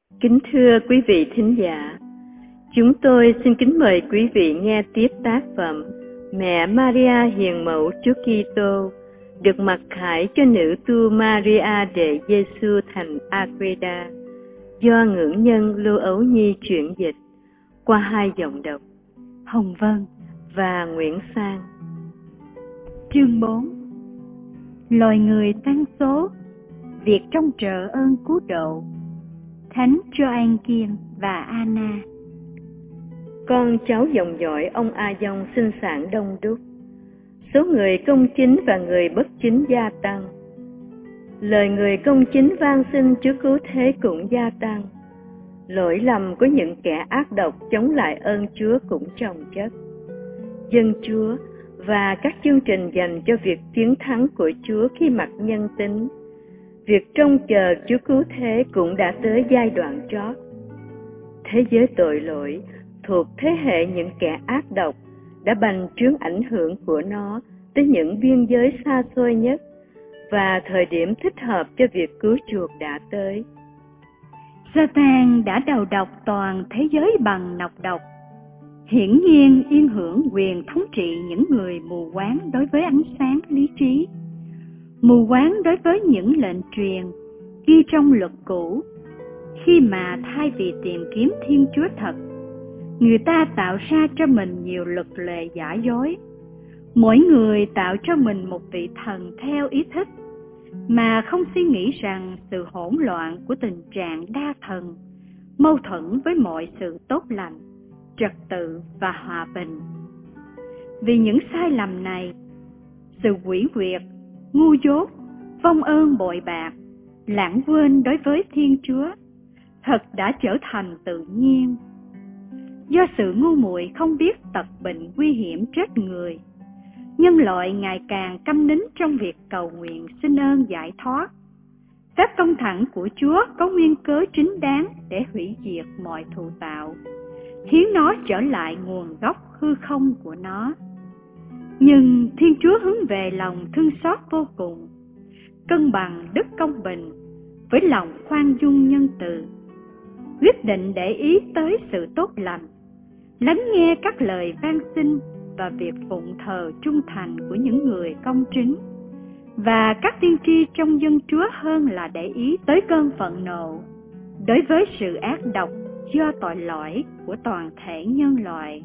Kính thưa quý vị thính giả, chúng tôi xin kính mời quý vị nghe tiếp tác phẩm Mẹ Maria Hiền Mẫu Chúa Kitô được mặc khải cho nữ tu Maria de Giêsu thành Agreda do ngưỡng nhân Lưu Ấu Nhi chuyển dịch qua hai giọng đọc Hồng Vân và Nguyễn Sang. Chương 4. Loài người tăng số, việc trông trợ ơn cứu độ. Thánh Gioan-Kim và Anna. Con cháu dòng dõi ông A Dông sinh sản đông đúc, số người công chính và người bất chính gia tăng. Lời người công chính van xin Chúa cứu thế cũng gia tăng. Lỗi lầm của những kẻ ác độc chống lại ơn Chúa cũng chồng chất. Dân Chúa và các chương trình dành cho việc chiến thắng của Chúa khi mặc nhân tính, việc trông chờ Chúa cứu thế cũng đã tới giai đoạn chót. Thế giới tội lỗi thuộc thế hệ những kẻ ác độc đã bành trướng ảnh hưởng của nó tới những biên giới xa xôi nhất, và thời điểm thích hợp cho việc cứu chuộc đã tới. Satan đã đầu độc toàn thế giới bằng nọc độc, hiển nhiên yên hưởng quyền thống trị những người mù quáng đối với ánh sáng lý trí, mù quáng đối với những lệnh truyền ghi trong luật cũ, khi mà thay vì tìm kiếm Thiên Chúa thật, người ta tạo ra cho mình nhiều luật lệ giả dối. Mỗi người tạo cho mình một vị thần theo ý thích, mà không suy nghĩ rằng sự hỗn loạn của tình trạng đa thần mâu thuẫn với mọi sự tốt lành, trật tự và hòa bình. Vì những sai lầm này, sự quỷ quyệt, ngu dốt, vong ơn bội bạc, lãng quên đối với Thiên Chúa thật đã trở thành tự nhiên. Do sự ngu muội không biết tật bệnh nguy hiểm chết người, nhân loại ngày càng câm nín trong việc cầu nguyện xin ơn giải thoát. Phép công thẳng của Chúa có nguyên cớ chính đáng để hủy diệt mọi thụ tạo, khiến nó trở lại nguồn gốc hư không của nó. Nhưng Thiên Chúa hướng về lòng thương xót vô cùng, cân bằng đức công bình với lòng khoan dung nhân từ, quyết định để ý tới sự tốt lành, lắng nghe các lời van xin và việc phụng thờ trung thành của những người công chính và các tiên tri trong dân Chúa, hơn là để ý tới cơn phẫn nộ đối với sự ác độc do tội lỗi của toàn thể nhân loại.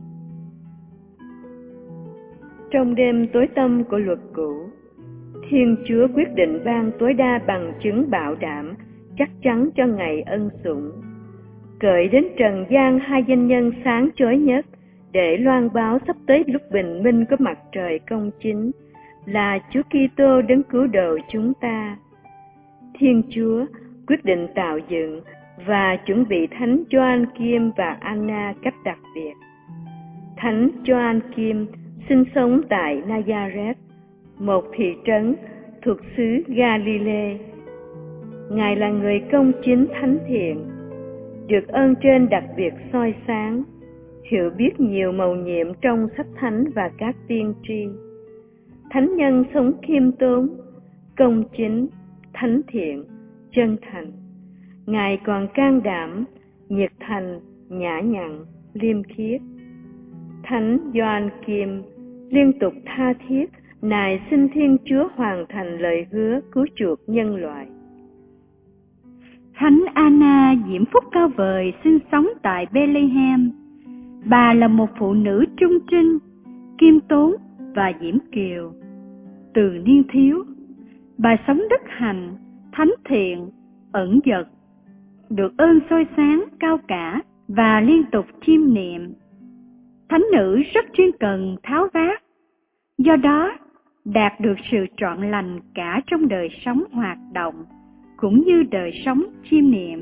Trong đêm tối tăm của luật cũ, Thiên Chúa quyết định ban tối đa bằng chứng bảo đảm chắc chắn cho ngày ân sủng, cởi đến trần gian hai danh nhân sáng chói nhất để loan báo sắp tới lúc bình minh của mặt trời công chính là Chúa Kitô đấng cứu độ chúng ta. Thiên Chúa quyết định tạo dựng và chuẩn bị Thánh Gioan-Kim và Anna cách đặc biệt. Thánh Gioan-Kim sinh sống tại Nazareth, một thị trấn thuộc xứ Galilee. Ngài là người công chính thánh thiện, được ơn trên đặc biệt soi sáng, hiểu biết nhiều mầu nhiệm trong sách thánh và các tiên tri. Thánh nhân sống khiêm tốn, công chính, thánh thiện, chân thành. Ngài còn can đảm, nhiệt thành, nhã nhặn, liêm khiết. Thánh Gioan-Kim liên tục tha thiết nài xin Thiên Chúa hoàn thành lời hứa cứu chuộc nhân loại. Thánh Anna diễm phúc cao vời sinh sống tại Bethlehem. Bà là một phụ nữ trung trinh, khiêm tốn và diễm kiều. Từ niên thiếu, bà sống đức hạnh, thánh thiện, ẩn dật, được ơn soi sáng cao cả và liên tục chiêm niệm. Thánh nữ rất chuyên cần tháo vát, do đó đạt được sự trọn lành cả trong đời sống hoạt động cũng như đời sống chiêm niệm.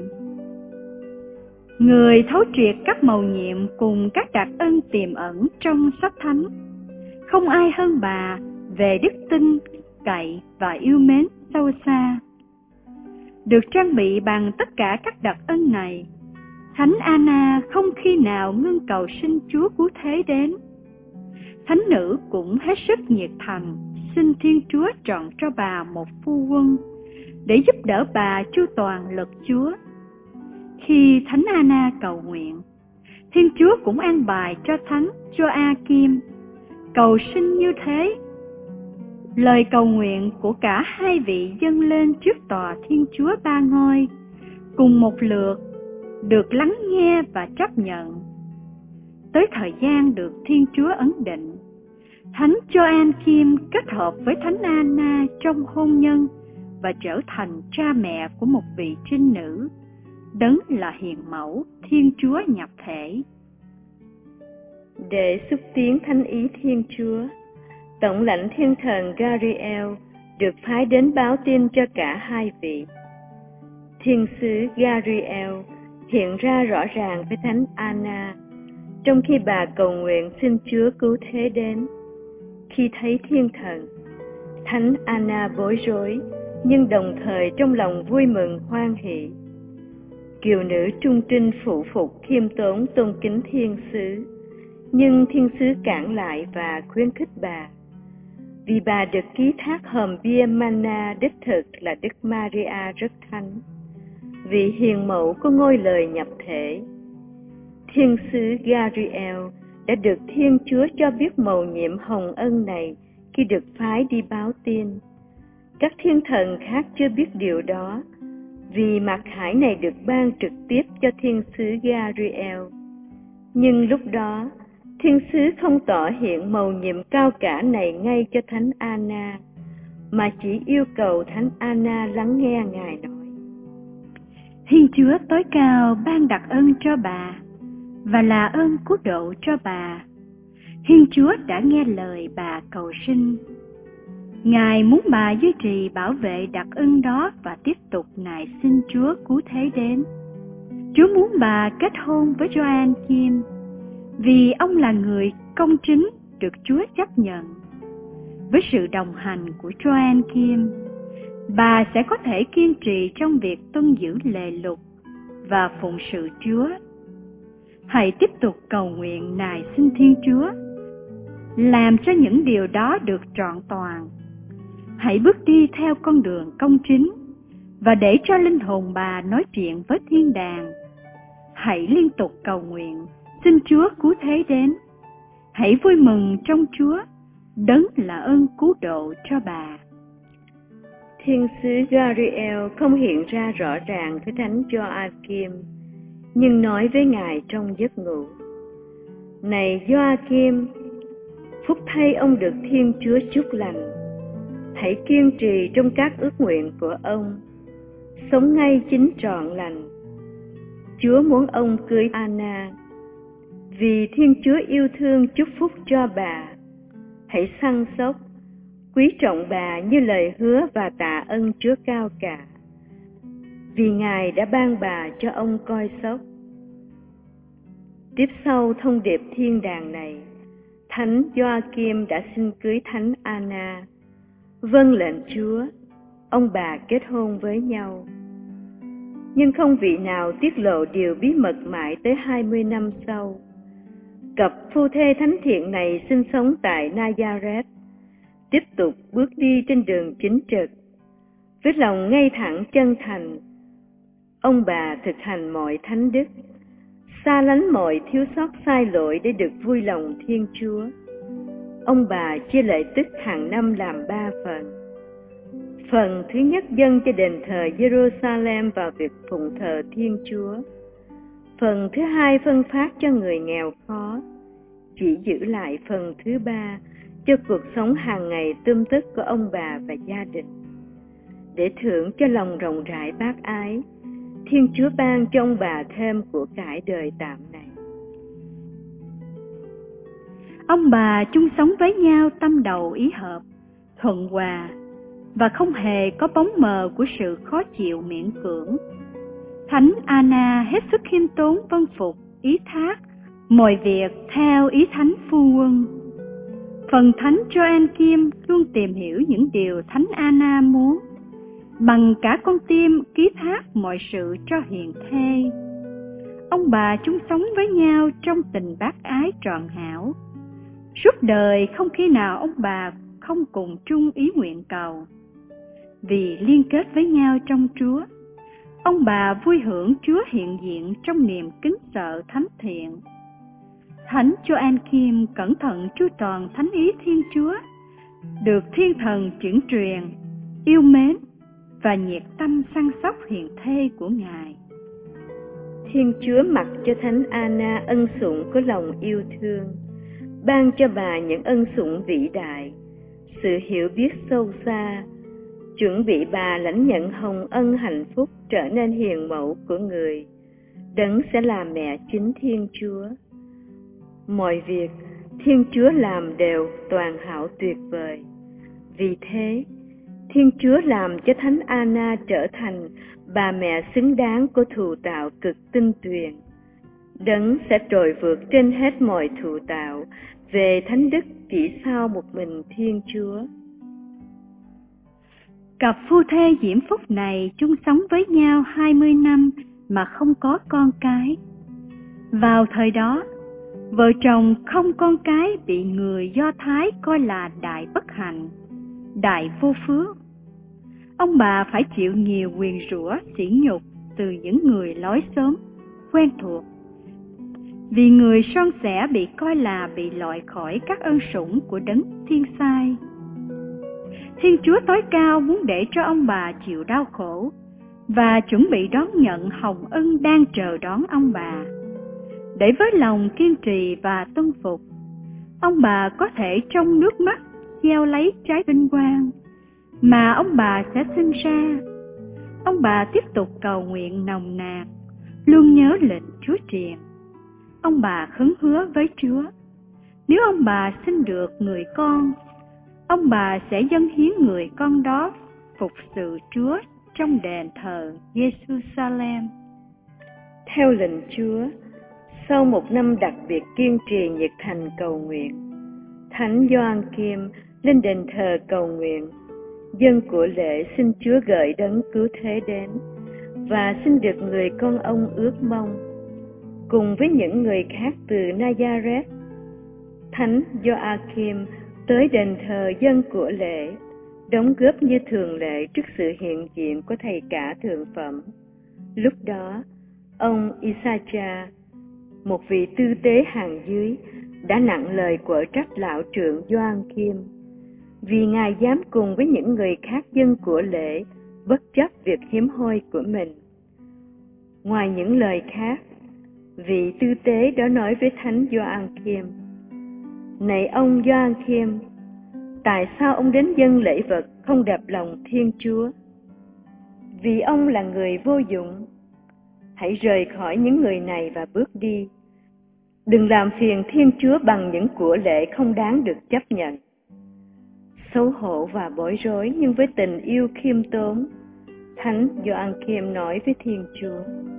Người thấu triệt các mầu nhiệm cùng các đặc ân tiềm ẩn trong sách thánh, không ai hơn bà về đức tin, cậy và yêu mến sâu xa. Được trang bị bằng tất cả các đặc ân này, Thánh Anna không khi nào ngưng cầu xin Chúa cứu thế đến. Thánh nữ cũng hết sức nhiệt thành xin Thiên Chúa chọn cho bà một phu quân để giúp đỡ bà chu toàn lực Chúa. Khi Thánh Anna cầu nguyện, Thiên Chúa cũng an bài cho Thánh Gioachim cầu xin như thế. Lời cầu nguyện của cả hai vị dâng lên trước tòa Thiên Chúa Ba Ngôi cùng một lượt được lắng nghe và chấp nhận. Tới thời gian được Thiên Chúa ấn định, Thánh Gioachim kết hợp với Thánh Anna trong hôn nhân và trở thành cha mẹ của một vị trinh nữ, đấng là hiền mẫu Thiên Chúa nhập thể. Để xúc tiến thánh ý Thiên Chúa, Tổng lãnh Thiên thần Gabriel được phái đến báo tin cho cả hai vị. Thiên sứ Gabriel hiện ra rõ ràng với Thánh Anna trong khi bà cầu nguyện xin Chúa cứu thế đến. Khi thấy thiên thần, Thánh Anna bối rối nhưng đồng thời trong lòng vui mừng hoan hỷ. Kiều nữ trung trinh phụ phục khiêm tốn tôn kính thiên sứ, nhưng thiên sứ cản lại và khuyến khích bà. Vì bà được ký thác hòm bia manna đích thực là Đức Maria rất thánh, vị hiền mẫu có ngôi lời nhập thể. Thiên sứ Gabriel đã được Thiên Chúa cho biết mầu nhiệm hồng ân này khi được phái đi báo tin. Các thiên thần khác chưa biết điều đó, vì mặc khải này được ban trực tiếp cho thiên sứ Gabriel. Nhưng lúc đó, thiên sứ không tỏ hiện mầu nhiệm cao cả này ngay cho Thánh Anna, mà chỉ yêu cầu Thánh Anna lắng nghe Ngài nói. Thiên Chúa tối cao ban đặc ân cho bà, và là ơn cứu độ cho bà. Thiên Chúa đã nghe lời bà cầu xin. Ngài muốn bà duy trì bảo vệ đặc ân đó và tiếp tục nài xin Chúa cứu thế đến. Chúa muốn bà kết hôn với Gioachim, vì ông là người công chính được Chúa chấp nhận. Với sự đồng hành của Gioachim, bà sẽ có thể kiên trì trong việc tuân giữ lề luật và phụng sự Chúa. Hãy tiếp tục cầu nguyện nài xin Thiên Chúa, làm cho những điều đó được trọn toàn. Hãy bước đi theo con đường công chính và để cho linh hồn bà nói chuyện với thiên đàng. Hãy liên tục cầu nguyện xin Chúa cứu thế đến. Hãy vui mừng trong Chúa, đấng là ơn cứu độ cho bà. Thiên sứ Gabriel không hiện ra rõ ràng với Thánh Gioachim, nhưng nói với Ngài trong giấc ngủ: Này Gioachim, phúc thay ông được Thiên Chúa chúc lành. Hãy kiên trì trong các ước nguyện của ông, sống ngay chính trọn lành. Chúa muốn ông cưới Anna, vì Thiên Chúa yêu thương chúc phúc cho bà. Hãy săn sóc, quý trọng bà như lời hứa và tạ ơn Chúa cao cả, vì Ngài đã ban bà cho ông coi sóc. Tiếp sau thông điệp thiên đàng này, Thánh Gioachim đã xin cưới Thánh Anna. Vâng lệnh Chúa, ông bà kết hôn với nhau. Nhưng không vị nào tiết lộ điều bí mật mãi tới 20 năm sau. Cặp phu thê thánh thiện này sinh sống tại Nazareth, tiếp tục bước đi trên đường chính trực. Với lòng ngay thẳng chân thành, ông bà thực hành mọi thánh đức, xa lánh mọi thiếu sót sai lỗi để được vui lòng Thiên Chúa. Ông bà chia lệ tức hàng năm làm 3 phần. Phần thứ nhất dâng cho đền thờ Jerusalem vào việc phụng thờ Thiên Chúa. Phần thứ hai phân phát cho người nghèo khó. Chỉ giữ lại phần thứ ba cho cuộc sống hàng ngày tươm tất của ông bà và gia đình. Để thưởng cho lòng rộng rãi bác ái, Thiên Chúa ban cho ông bà thêm của cải đời tạm này. Ông bà chung sống với nhau tâm đầu ý hợp, thuận hòa, và không hề có bóng mờ của sự khó chịu miễn cưỡng. Thánh Anna hết sức khiêm tốn vâng phục ý thác mọi việc theo ý Thánh Phu Quân. Phần Thánh Gioachim luôn tìm hiểu những điều Thánh Anna muốn, bằng cả con tim ký thác mọi sự cho hiền thê. Ông bà chung sống với nhau trong tình bác ái trọn hảo. Suốt đời không khi nào ông bà không cùng chung ý nguyện cầu. Vì liên kết với nhau trong Chúa, Ông bà vui hưởng Chúa hiện diện trong niềm kính sợ thánh thiện. Thánh Gioan Kim cẩn thận chu toàn thánh ý Thiên Chúa, được Thiên Thần chuyển truyền, yêu mến và nhiệt tâm săn sóc hiền thê của Ngài. Thiên Chúa mặc cho Thánh Anna ân sủng của lòng yêu thương, ban cho bà những ân sủng vĩ đại, sự hiểu biết sâu xa, chuẩn bị bà lãnh nhận hồng ân hạnh phúc trở nên hiền mẫu của người, đấng sẽ là mẹ chính Thiên Chúa. Mọi việc Thiên Chúa làm đều toàn hảo tuyệt vời. Vì thế, Thiên Chúa làm cho Thánh Anna trở thành bà mẹ xứng đáng của thụ tạo cực tinh tuyền, đấng sẽ trội vượt trên hết mọi thụ tạo về thánh đức chỉ sau một mình Thiên Chúa. Cặp phu thê diễm phúc này chung sống với nhau 20 năm mà không có con cái. Vào thời đó, vợ chồng không con cái bị người Do Thái coi là đại bất hạnh, đại vô phước. Ông bà phải chịu nhiều nguyền rủa sỉ nhục từ những người lối xóm quen thuộc, vì người son sẻ bị coi là bị loại khỏi các ân sủng của đấng thiên sai. Thiên Chúa tối cao muốn để cho ông bà chịu đau khổ và chuẩn bị đón nhận hồng ân đang chờ đón ông bà. Để với lòng kiên trì và tuân phục, ông bà có thể trong nước mắt gieo lấy trái vinh quang mà ông bà sẽ sinh ra. Ông bà tiếp tục cầu nguyện nồng nàn, luôn nhớ lệnh Chúa truyền. Ông bà khấn hứa với Chúa, nếu ông bà sinh được người con, ông bà sẽ dâng hiến người con đó phục sự Chúa trong đền thờ Giê-xu-sa-lem. Theo lệnh Chúa, sau một năm đặc biệt kiên trì nhiệt thành cầu nguyện, Thánh Gioan Kim lên đền thờ cầu nguyện, dâng của lễ xin Chúa gợi đấng cứu thế đến và xin được người con ông ước mong. Cùng với những người khác từ Nazareth, Thánh Gioachim tới đền thờ dâng của lễ, đóng góp như thường lệ trước sự hiện diện của thầy cả thượng phẩm. Lúc đó, ông Isaiah, một vị tư tế hàng dưới, đã nặng lời quở trách lão trưởng Gioan Kim, vì ngài dám cùng với những người khác dâng của lễ bất chấp việc hiếm hoi của mình. Ngoài những lời khác, vị tư tế đó nói với Thánh Gioan Kim: Này ông Gioan Kim, tại sao ông đến dâng lễ vật không đập lòng Thiên Chúa? Vì ông là người vô dụng. Hãy rời khỏi những người này và bước đi. Đừng làm phiền Thiên Chúa bằng những của lễ không đáng được chấp nhận. Xấu hổ và bối rối nhưng với tình yêu khiêm tốn, Thánh Gioan Kim nói với Thiên Chúa: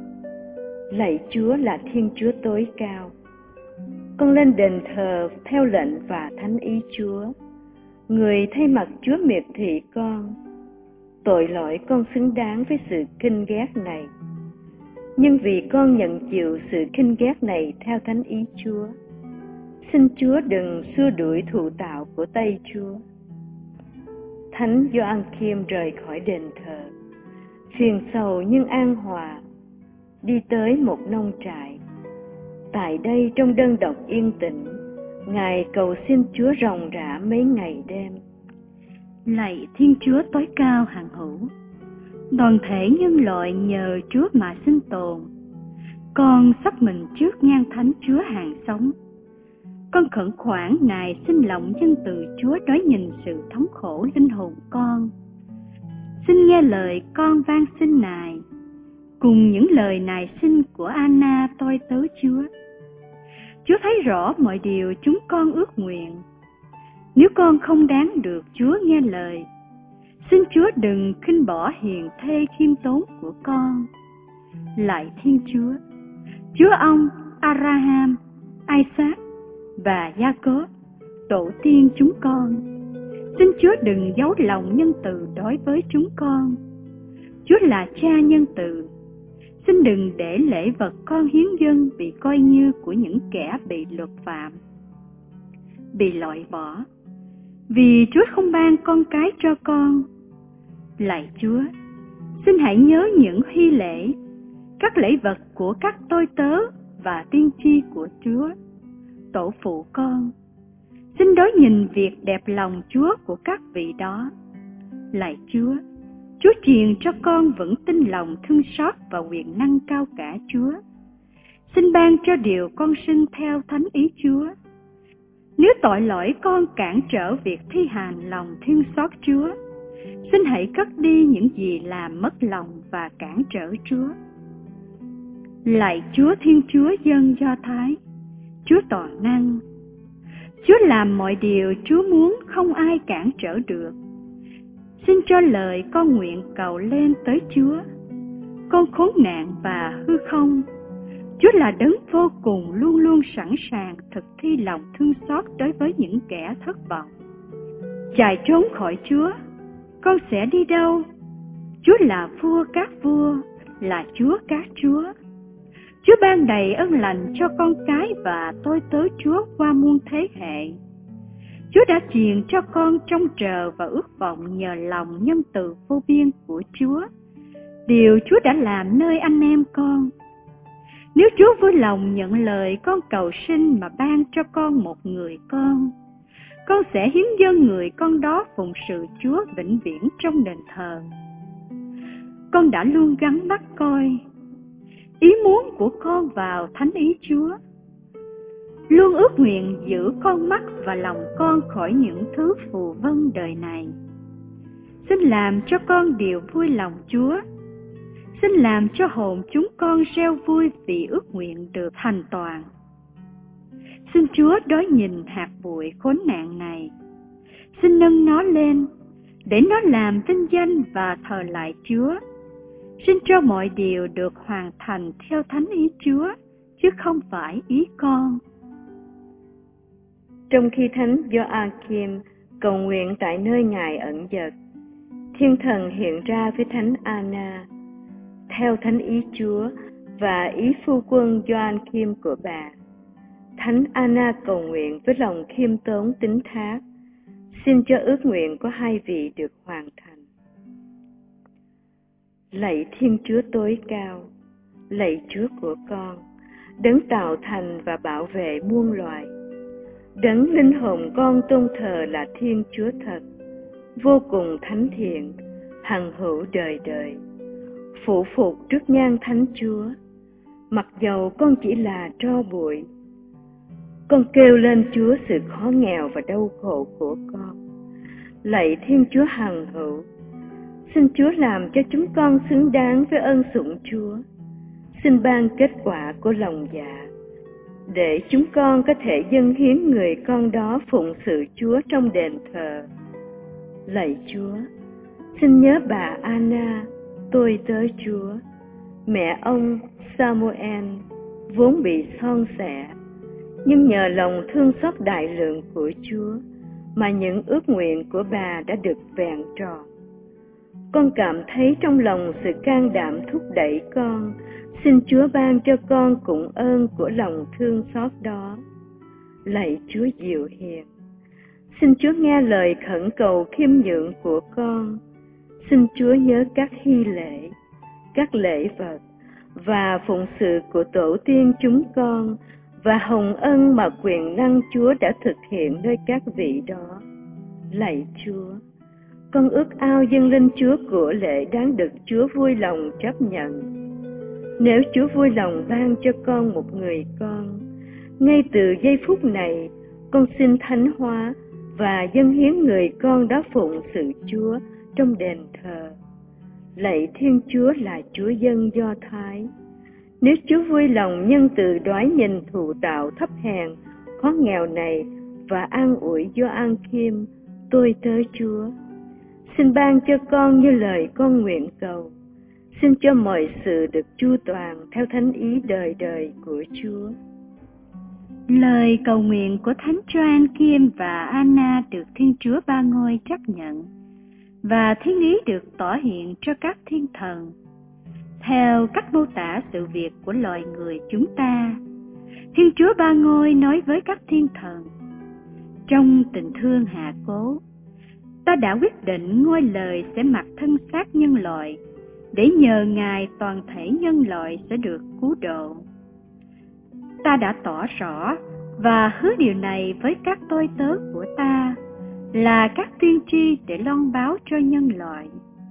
Lạy Chúa là Thiên Chúa tối cao, con lên đền thờ theo lệnh và thánh ý Chúa. Người thay mặt Chúa miệt thị con. Tội lỗi con xứng đáng với sự khinh ghét này, nhưng vì con nhận chịu sự khinh ghét này theo thánh ý Chúa, xin Chúa đừng xua đuổi thụ tạo của tay Chúa. Thánh Gioan Kim rời khỏi đền thờ, phiền sầu nhưng an hòa, đi tới một nông trại. Tại đây trong đơn độc yên tĩnh, ngài cầu xin Chúa ròng rã mấy ngày đêm. Lạy Thiên Chúa tối cao hằng hữu, toàn thể nhân loại nhờ Chúa mà sinh tồn. Con sắp mình trước ngang thánh Chúa hàng sống. Con khẩn khoản Ngài xin lòng nhân từ Chúa đón nhìn sự thống khổ linh hồn con. Xin nghe lời con van xin Ngài, cùng những lời nài xin của Anna tôi tớ Chúa. Chúa thấy rõ mọi điều chúng con ước nguyện. Nếu con không đáng được Chúa nghe lời, xin Chúa đừng khinh bỏ hiền thê khiêm tốn của con. Lạy Thiên Chúa, Chúa ông Abraham, Isaac và Jacob, tổ tiên chúng con, xin Chúa đừng giấu lòng nhân từ đối với chúng con. Chúa là Cha nhân từ, xin đừng để lễ vật con hiến dâng bị coi như của những kẻ bị luật phạm, bị loại bỏ, vì Chúa không ban con cái cho con. Lạy Chúa, Xin hãy nhớ những hy lễ, các lễ vật của các tôi tớ và tiên tri của Chúa, tổ phụ con. Xin đối nhìn việc đẹp lòng Chúa của các vị đó. Lạy Chúa, Chúa truyền cho con vững tin lòng thương xót và quyền năng cao cả Chúa. Xin ban cho điều con xin theo thánh ý Chúa. Nếu tội lỗi con cản trở việc thi hành lòng thương xót Chúa, xin hãy cất đi những gì làm mất lòng và cản trở Chúa. Lạy Chúa Thiên Chúa dân Do Thái, Chúa toàn năng, Chúa làm mọi điều Chúa muốn, không ai cản trở được. Xin cho lời con nguyện cầu lên tới Chúa. Con khốn nạn và hư không, Chúa là đấng vô cùng, luôn luôn sẵn sàng thực thi lòng thương xót đối với những kẻ thất vọng. Chạy trốn khỏi Chúa, con sẽ đi đâu? Chúa là vua các vua, là Chúa các chúa. Chúa ban đầy ân lành cho con cái và tôi tớ Chúa qua muôn thế hệ. Chúa đã truyền cho con trông chờ và ước vọng nhờ lòng nhân từ vô biên của Chúa, điều Chúa đã làm nơi anh em con. Nếu Chúa vui lòng nhận lời con cầu xin mà ban cho con một người con sẽ hiến dâng người con đó phụng sự Chúa vĩnh viễn trong đền thờ. Con đã luôn gắn mắt coi ý muốn của con vào thánh ý Chúa, luôn ước nguyện giữ con mắt và lòng con khỏi những thứ phù vân đời này. Xin làm cho con điều vui lòng Chúa. Xin làm cho hồn chúng con reo vui vì ước nguyện được thành toàn. Xin Chúa đối nhìn hạt bụi khốn nạn này. Xin nâng nó lên, để nó làm vinh danh và thờ lại Chúa. Xin cho mọi điều được hoàn thành theo thánh ý Chúa, chứ không phải ý con. Trong khi thánh Gioachim cầu nguyện tại nơi Ngài ẩn dật, Thiên Thần hiện ra với thánh Anna, theo thánh ý Chúa và ý phu quân Gioachim của bà. Thánh Anna cầu nguyện với lòng khiêm tốn tín thác, xin cho ước nguyện của hai vị được hoàn thành. Lạy Thiên Chúa tối cao, lạy Chúa của con, đấng tạo thành và bảo vệ muôn loài, đấng linh hồn con tôn thờ là Thiên Chúa thật, vô cùng thánh thiện, hằng hữu đời đời. Phụ phục trước nhan thánh Chúa, mặc dầu con chỉ là tro bụi, con kêu lên Chúa sự khó nghèo và đau khổ của con. Lạy Thiên Chúa hằng hữu, xin Chúa làm cho chúng con xứng đáng với ơn sủng Chúa. Xin ban kết quả của lòng dạ, để chúng con có thể dâng hiến người con đó phụng sự Chúa trong đền thờ. Lạy Chúa, xin nhớ bà Anna, tôi tớ Chúa, mẹ ông Samuel, vốn bị son sẻ, nhưng nhờ lòng thương xót đại lượng của Chúa mà những ước nguyện của bà đã được vẹn tròn. Con cảm thấy trong lòng sự can đảm thúc đẩy con. Xin Chúa ban cho con cũng ơn của lòng thương xót đó. Lạy Chúa dịu hiền, xin Chúa nghe lời khẩn cầu khiêm nhượng của con. Xin Chúa nhớ các hy lễ, các lễ vật và phụng sự của tổ tiên chúng con và hồng ân mà quyền năng Chúa đã thực hiện nơi các vị đó. Lạy Chúa, con ước ao dâng lên Chúa của lễ đáng được Chúa vui lòng chấp nhận. Nếu Chúa vui lòng ban cho con một người con, ngay từ giây phút này, con xin thánh hóa và dâng hiến người con đó phụng sự Chúa trong đền thờ. Lạy Thiên Chúa là Chúa dân Do Thái, nếu Chúa vui lòng nhân từ đoái nhìn thụ tạo thấp hèn, khó nghèo này và an ủi Gioachim, tôi tớ Chúa, xin ban cho con như lời con nguyện cầu. Xin cho mọi sự được chu toàn theo thánh ý đời đời của Chúa. Lời cầu nguyện của Thánh Gioachim và Anna được Thiên Chúa Ba Ngôi chấp nhận, và thiên ý được tỏ hiện cho các thiên thần. Theo cách mô tả sự việc của loài người chúng ta, Thiên Chúa Ba Ngôi nói với các thiên thần: trong tình thương hạ cố, ta đã quyết định ngôi lời sẽ mặc thân xác nhân loại để nhờ Ngài toàn thể nhân loại sẽ được cứu độ. Ta đã tỏ rõ và hứa điều này với các tôi tớ của ta, là các tiên tri để loan báo cho nhân loại.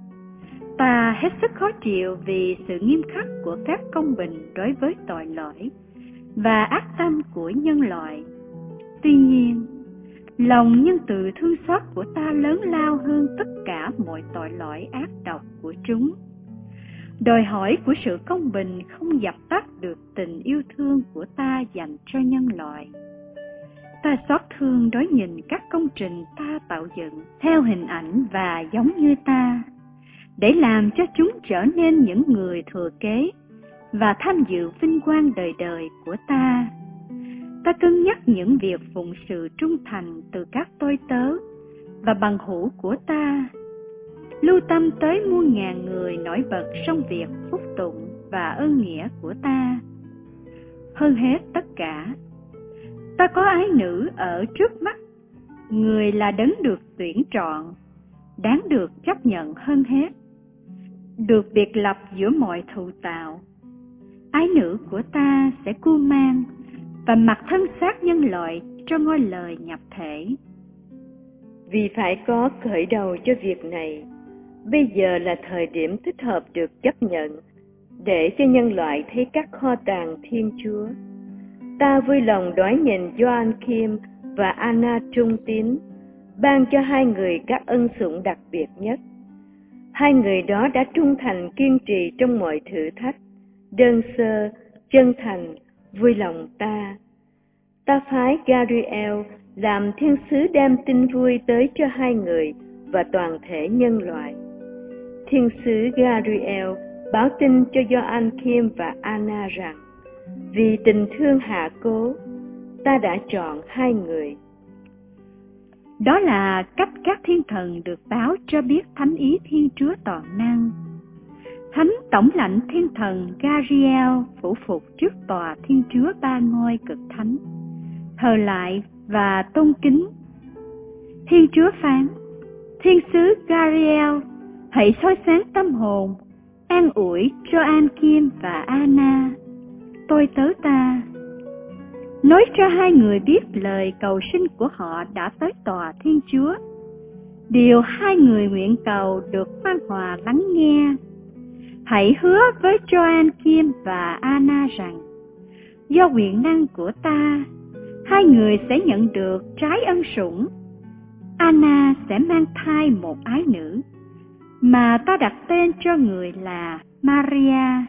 Ta hết sức khó chịu vì sự nghiêm khắc của các công bình đối với tội lỗi và ác tâm của nhân loại. Tuy nhiên, lòng nhân từ thương xót của ta lớn lao hơn tất cả mọi tội lỗi ác độc của chúng. Đòi hỏi của sự công bình không dập tắt được tình yêu thương của ta dành cho nhân loại. Ta xót thương đối nhìn các công trình ta tạo dựng theo hình ảnh và giống như ta, để làm cho chúng trở nên những người thừa kế và tham dự vinh quang đời đời của ta. Ta cân nhắc những việc phụng sự trung thành từ các tôi tớ và bằng hữu của ta, lưu tâm tới muôn ngàn người nổi bật trong việc phúc tụng và ơn nghĩa của ta. Hơn hết tất cả, ta có ái nữ ở trước mắt, người là đấng được tuyển chọn, đáng được chấp nhận hơn hết, được biệt lập giữa mọi thụ tạo. Ái nữ của ta sẽ cưu mang và mặc thân xác nhân loại cho ngôi lời nhập thể. Vì phải có khởi đầu cho việc này, bây giờ là thời điểm thích hợp được chấp nhận để cho nhân loại thấy các kho tàng Thiên Chúa. Ta vui lòng đón nhìn Gioachim và Anna trung tín, ban cho hai người các ân sủng đặc biệt nhất. Hai người đó đã trung thành kiên trì trong mọi thử thách, đơn sơ, chân thành, vui lòng ta. Ta phái Gabriel làm thiên sứ đem tin vui tới cho hai người và toàn thể nhân loại. Thiên sứ Gabriel báo tin cho Gioachim và Anna rằng, vì tình thương hạ cố, ta đã chọn hai người. Đó là cách các thiên thần được báo cho biết thánh ý Thiên Chúa toàn năng. Thánh tổng lãnh thiên thần Gabriel phủ phục trước tòa Thiên Chúa ba ngôi cực thánh, thờ lại và tôn kính. Thiên Chúa phán: Thiên sứ Gabriel, hãy soi sáng tâm hồn, an ủi Gioachim và Anna, tôi tớ ta. Nói cho hai người biết lời cầu xin của họ đã tới tòa Thiên Chúa. Điều hai người nguyện cầu được khoan hòa lắng nghe. Hãy hứa với Gioachim và Anna rằng, do quyền năng của ta, hai người sẽ nhận được trái ân sủng. Anna sẽ mang thai một ái nữ, mà ta đặt tên cho người là Maria.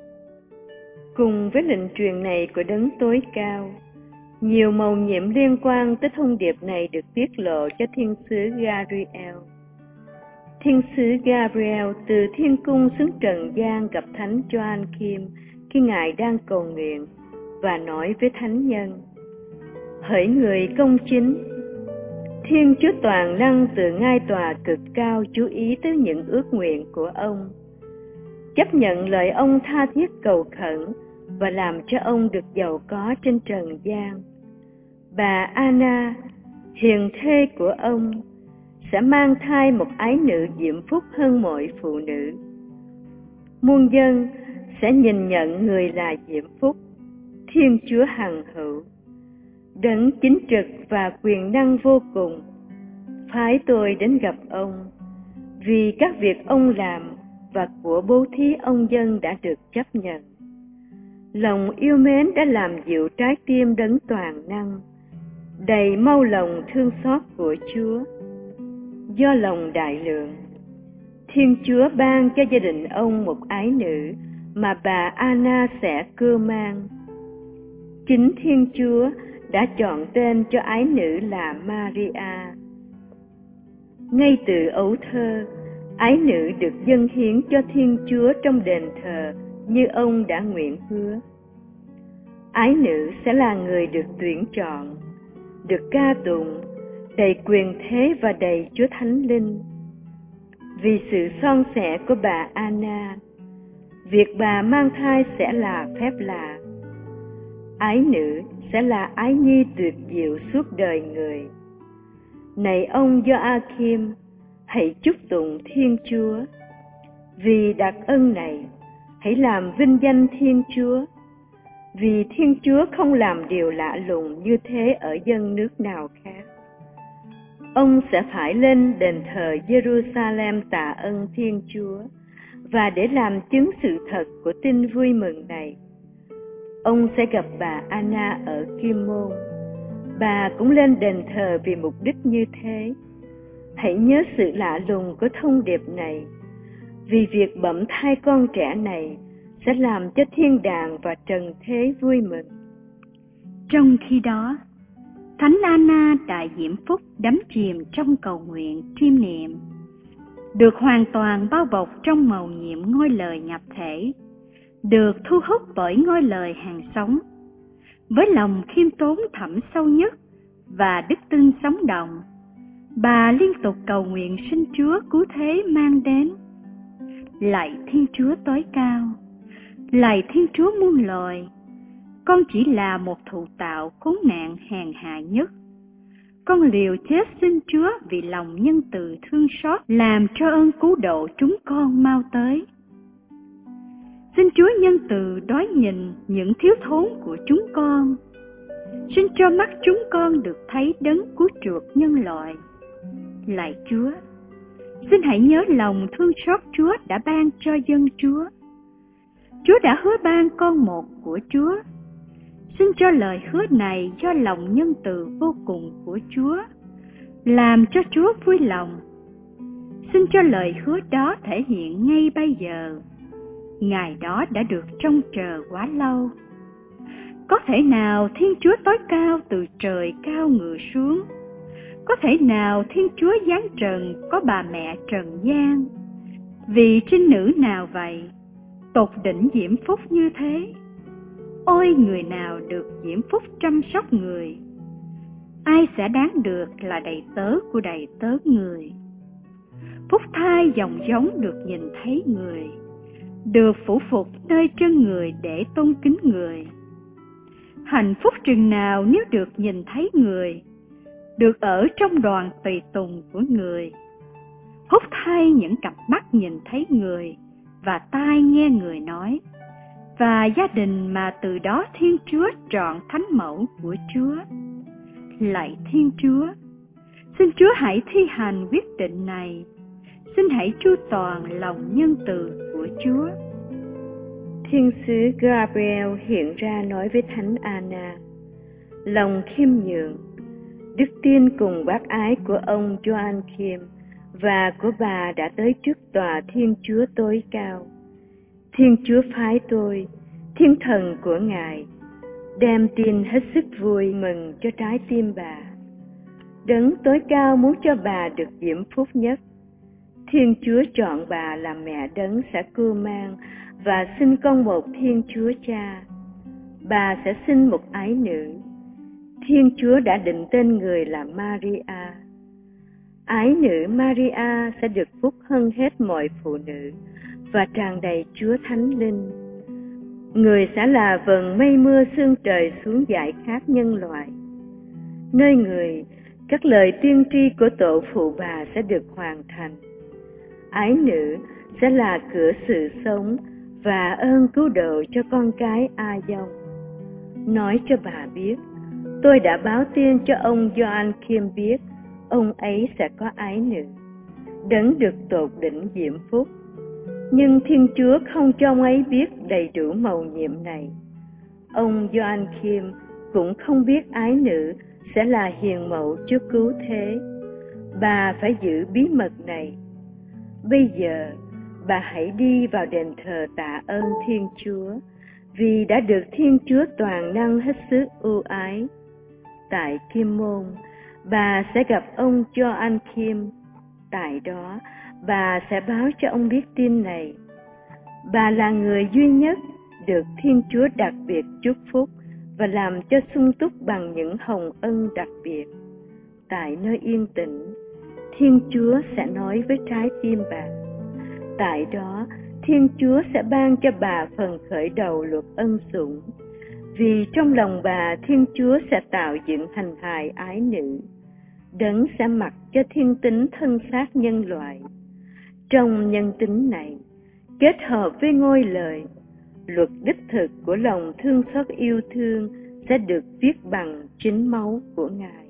Cùng với lệnh truyền này của Đấng Tối Cao, nhiều mầu nhiệm liên quan tới thông điệp này được tiết lộ cho thiên sứ Gabriel. Thiên sứ Gabriel từ thiên cung xuống trần gian gặp thánh Gioachim khi ngài đang cầu nguyện và nói với thánh nhân: hỡi người công chính, Thiên Chúa toàn năng từ ngai tòa cực cao chú ý tới những ước nguyện của ông, chấp nhận lời ông tha thiết cầu khẩn và làm cho ông được giàu có trên trần gian. Bà Anna, hiền thê của ông, sẽ mang thai một ái nữ diễm phúc hơn mọi phụ nữ. Muôn dân sẽ nhìn nhận người là diễm phúc, Thiên Chúa hằng hữu, đấng chính trực và quyền năng vô cùng, phái tôi đến gặp ông, vì các việc ông làm và của bố thí ông dân đã được chấp nhận. Lòng yêu mến đã làm dịu trái tim đấng toàn năng, đầy mau lòng thương xót của Chúa. Do lòng đại lượng, Thiên Chúa ban cho gia đình ông một ái nữ mà bà Anna sẽ cưu mang. Chính Thiên Chúa đã chọn tên cho ái nữ là Maria. Ngay từ ấu thơ, ái nữ được dâng hiến cho Thiên Chúa trong đền thờ như ông đã nguyện hứa. Ái nữ sẽ là người được tuyển chọn, được ca tụng, đầy quyền thế và đầy Chúa Thánh Linh. Vì sự son sẻ của bà Anna, việc bà mang thai sẽ là phép lạ. Ái nữ sẽ là ái nhi tuyệt diệu suốt đời người. Này ông Gioachim, hãy chúc tụng Thiên Chúa, Vì đặc ân này, hãy làm vinh danh Thiên Chúa, vì Thiên Chúa không làm điều lạ lùng như thế ở dân nước nào khác. Ông sẽ phải lên đền thờ Jerusalem tạ ơn Thiên Chúa, và để làm chứng sự thật của tin vui mừng này, ông sẽ gặp bà Anna ở Kim Môn. Bà cũng lên đền thờ vì mục đích như thế. Hãy nhớ sự lạ lùng của thông điệp này, vì việc bẩm thai con trẻ này sẽ làm cho thiên đàng và trần thế vui mừng. Trong khi đó, Thánh Anna đại diễm phúc đắm chìm trong cầu nguyện chiêm niệm, được hoàn toàn bao bọc trong mầu nhiệm ngôi lời nhập thể, được thu hút bởi ngôi lời hàng sống. Với lòng khiêm tốn thẳm sâu nhất và đức tin sống động, bà liên tục cầu nguyện xin Chúa cứu thế mang đến. Lạy Thiên Chúa tối cao, lạy Thiên Chúa muôn loài, con chỉ là một thụ tạo khốn nạn hèn hạ nhất. Con liều chết xin Chúa vì lòng nhân từ thương xót, làm cho ơn cứu độ chúng con mau tới. Xin Chúa nhân từ đói nhìn những thiếu thốn của chúng con. Xin cho mắt chúng con được thấy đấng cứu chuộc nhân loại. Lạy Chúa, xin hãy nhớ lòng thương xót Chúa đã ban cho dân Chúa. Chúa đã hứa ban con một của Chúa. Xin cho lời hứa này do lòng nhân từ vô cùng của Chúa, làm cho Chúa vui lòng. Xin cho lời hứa đó thể hiện ngay bây giờ. Ngày đó đã được trông chờ quá lâu. Có thể nào Thiên Chúa tối cao từ trời cao ngự xuống? Có thể nào Thiên Chúa giáng trần có bà mẹ trần gian? Vì trinh nữ nào vậy, tột đỉnh diễm phúc như thế? Ôi, người nào được diễm phúc chăm sóc người? Ai sẽ đáng được là đầy tớ của đầy tớ người? Phúc thai dòng giống được nhìn thấy người, được phủ phục nơi chân người để tôn kính người. Hạnh phúc chừng nào nếu được nhìn thấy người, được ở trong đoàn tùy tùng của người. Phúc thay những cặp mắt nhìn thấy người và tai nghe người nói, và gia đình mà từ đó Thiên Chúa trọn thánh mẫu của Chúa. Lạy Thiên Chúa, xin Chúa hãy thi hành quyết định này. Xin hãy chu toàn lòng nhân từ của Chúa. Thiên sứ Gabriel hiện ra nói với Thánh Anna, lòng khiêm nhường, đức tin cùng bác ái của ông Gioachim và của bà đã tới trước tòa Thiên Chúa tối cao. Thiên Chúa phái tôi, thiên thần của Ngài, đem tin hết sức vui mừng cho trái tim bà. Đấng tối cao muốn cho bà được diễm phúc nhất. Thiên Chúa chọn bà làm mẹ đấng sẽ cưu mang và sinh con một Thiên Chúa Cha. Bà sẽ sinh một ái nữ. Thiên Chúa đã định tên người là Maria. Ái nữ Maria sẽ được phúc hơn hết mọi phụ nữ và tràn đầy Chúa Thánh Linh. Người sẽ là vầng mây mưa sương trời xuống dải khắp nhân loại. Nơi người, các lời tiên tri của tổ phụ bà sẽ được hoàn thành. Ái nữ sẽ là cửa sự sống và ơn cứu độ cho con cái A Dông. Nói cho bà biết, tôi đã báo tin cho ông Gioachim biết, ông ấy sẽ có ái nữ, đấng được tột đỉnh diễm phúc. Nhưng Thiên Chúa không cho ông ấy biết đầy đủ mầu nhiệm này. Ông Gioachim cũng không biết ái nữ sẽ là hiền mẫu Chúa cứu thế. Bà phải giữ bí mật này. Bây giờ, bà hãy đi vào đền thờ tạ ơn Thiên Chúa, vì đã được Thiên Chúa toàn năng hết sức ưu ái. Tại Kim Môn, bà sẽ gặp ông Gioachim. Tại đó, bà sẽ báo cho ông biết tin này. Bà là người duy nhất được Thiên Chúa đặc biệt chúc phúc và làm cho sung túc bằng những hồng ân đặc biệt. Tại nơi yên tĩnh, Thiên Chúa sẽ nói với trái tim bà. Tại đó, Thiên Chúa sẽ ban cho bà phần khởi đầu luật ân sủng. Vì trong lòng bà, Thiên Chúa sẽ tạo dựng hành hài ái nữ, đấng sẽ mặc cho thiên tính thân xác nhân loại. Trong nhân tính này, kết hợp với ngôi lời, luật đích thực của lòng thương xót yêu thương sẽ được viết bằng chính máu của Ngài.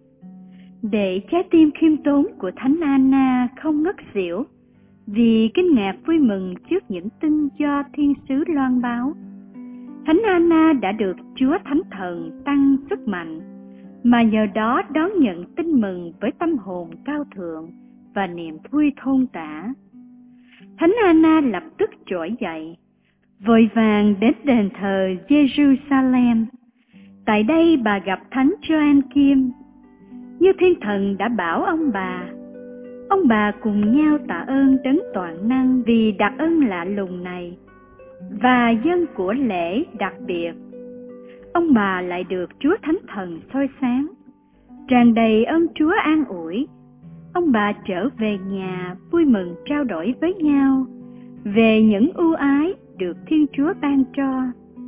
Để trái tim khiêm tốn của Thánh Anna không ngất xỉu vì kinh ngạc vui mừng trước những tin do thiên sứ loan báo, Thánh Anna đã được Chúa Thánh Thần tăng sức mạnh, mà nhờ đó đón nhận tin mừng với tâm hồn cao thượng và niềm vui thôn tả. Thánh Anna lập tức trỗi dậy, vội vàng đến đền thờ Jerusalem. Tại đây bà gặp Thánh Gioan Kim, như thiên thần đã bảo ông bà. Ông bà cùng nhau tạ ơn Đấng toàn năng vì đặc ân lạ lùng này, và dâng của lễ đặc biệt. Ông bà lại được Chúa Thánh Thần soi sáng, tràn đầy ơn Chúa an ủi. Ông bà trở về nhà vui mừng trao đổi với nhau về những ưu ái được Thiên Chúa ban cho,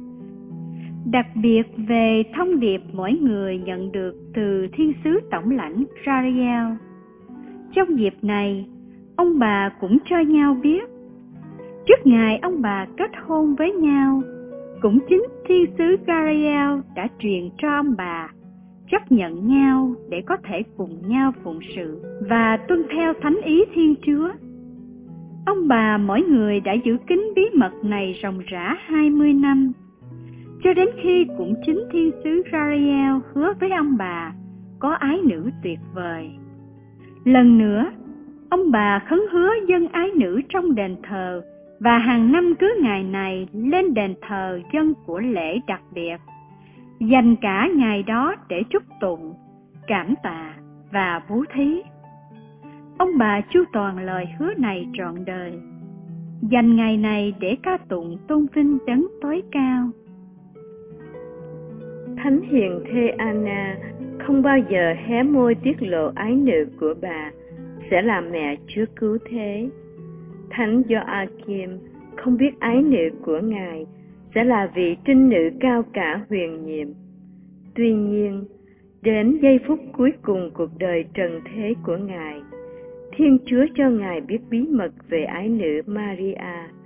đặc biệt về thông điệp mỗi người nhận được từ Thiên sứ tổng lãnh Gariel. Trong dịp này, ông bà cũng cho nhau biết, trước ngày ông bà kết hôn với nhau, cũng chính Thiên sứ Gariel đã truyền cho ông bà chấp nhận nhau để có thể cùng nhau phụng sự và tuân theo thánh ý Thiên Chúa. Ông bà mỗi người đã giữ kín bí mật này ròng rã 20 năm, cho đến khi cũng chính Thiên sứ Gariel hứa với ông bà có ái nữ tuyệt vời. Lần nữa, ông bà khấn hứa dâng ái nữ trong đền thờ, và hàng năm cứ ngày này lên đền thờ dâng của lễ đặc biệt, dành cả ngày đó để chúc tụng, cảm tạ và bố thí. Ông bà chu toàn lời hứa này trọn đời, dành ngày này để ca tụng tôn vinh Đấng tối cao. Thánh hiền thê Anna không bao giờ hé môi tiết lộ ái nữ của bà sẽ là mẹ Chúa cứu thế. Thánh Gioachim không biết ái nữ của Ngài sẽ là vị trinh nữ cao cả huyền nhiệm. Tuy nhiên, đến giây phút cuối cùng cuộc đời trần thế của Ngài, Thiên Chúa cho Ngài biết bí mật về ái nữ Maria.